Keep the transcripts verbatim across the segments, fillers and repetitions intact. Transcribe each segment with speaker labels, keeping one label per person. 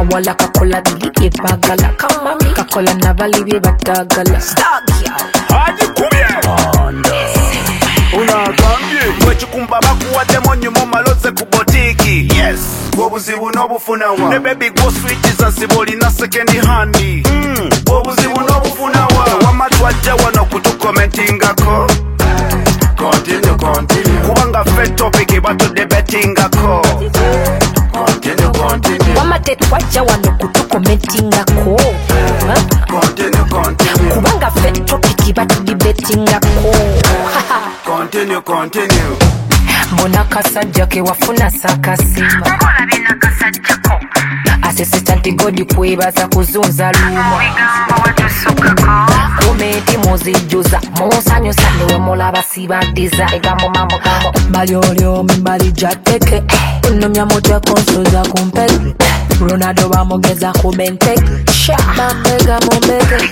Speaker 1: Kawala kakola bili ebagala kamami kakola nabali bye batagala
Speaker 2: Haji kumye Unagambye Mwechikumba bakuwademo nyumo maloze kubotiki Yes Bobuzibu nobufunawa Ne baby go switches asiboli na second hand Mm Bobuzibu nobufunawa Wamatwaja wano kutukomentingako Continue, continue Kubanga fed topic batu debatingako Continue, continue
Speaker 1: Wamatetwaja wano kutukomentingako
Speaker 2: Continue, continue
Speaker 1: Kubanga fed topic batu debatingako
Speaker 2: Continue, continue
Speaker 1: Mbona kasajja ke wafuna sakasima
Speaker 3: Nkola bina kasajjako
Speaker 1: Assistant godi kwebaza kuzunza lumo
Speaker 3: Wigamba watusukako
Speaker 1: Komenti muzijuza Musanyusa niwe mulaba sibadiza Egambo mambo gambo Malyolyo mimbali jateke Unomya mutwe konsoza kumpeke Ronaldo bamugeza kumenteke Sha Mambega mumbeke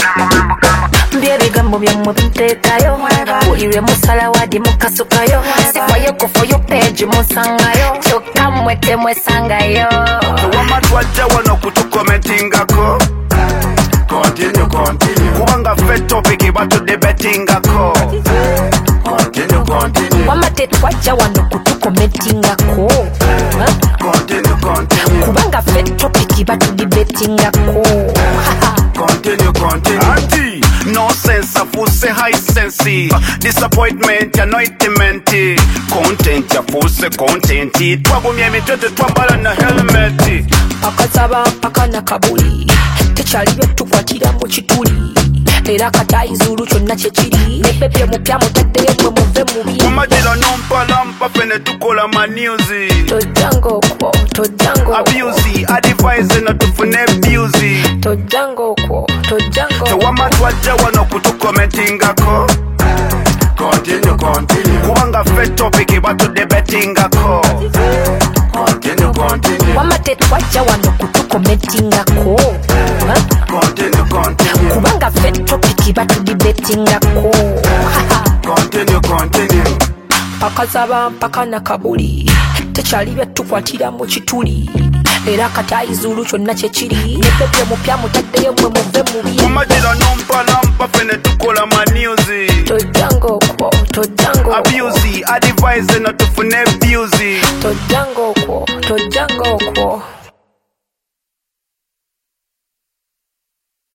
Speaker 1: Mbye bigambo byammwe bintekayo Uliwe musala wadi mukasukayo Sifayo kufoyo page musangayo Choka mwete mwesangayo
Speaker 2: Wamatwaja wano kutukomentingako Continue, continue Kubanga fed topic batu debatingako Continue, continue
Speaker 1: Wamatetwaja wano kutukomentingako
Speaker 2: Continue, continue
Speaker 1: Kubanga fed topic batu debatingako
Speaker 2: Continue, continue Auntie No sense afuse high sense Disappointment anointment Content afuse content Twagumye emitwete twambala na helmet
Speaker 1: Akasaba mpaka na kabuli Tekyali byetukwatira mu kituli Era katayizulu kyonna kyekiri Nepepye mupya mutaddeyo mwe muve mubi
Speaker 2: Mumajira nompalampa fene tukola ma news
Speaker 1: Tojango kwo, tojango
Speaker 2: Abuse, advise na tufune abuse
Speaker 1: Tojango kwo, tojango
Speaker 2: Tewamatwaja wano kutukomentingako Continue, continue Kubanga fed topic batu debatingako Continue, continue
Speaker 1: Wamatetwaja wano kutukomentingako
Speaker 2: Continue, continue
Speaker 1: Kubanga fed topic batu debatingako
Speaker 2: Continue, continue
Speaker 1: Akasaba mpaka na kabuli Tekyali byetukwatira mu kituli Era katayizulu kyonna kyekiri Nepepye mupya mutaddeyo mwe muve mubi
Speaker 2: Mumajira nompalampa fene tukola ma news
Speaker 1: Tojango kwo, tojango
Speaker 2: Abuse, advise na tufune abuse
Speaker 1: Tojango kwo, tojango kwo